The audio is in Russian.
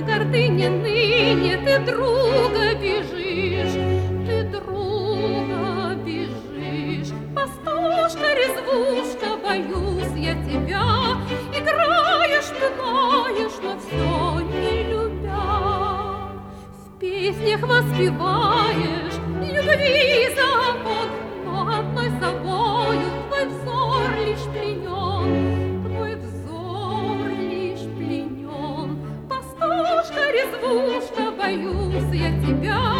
гордыне ныне ты друга бежишь, ты друга бежишь. Пастушка, резвушка, боюсь я тебя, играешь, пугаешь, но все не любя. В песнях воспеваешь любви закон, но одной собою твой взор лишь пленен, твой взор лишь пленен. Пастушка, резвушка, боюсь я тебя,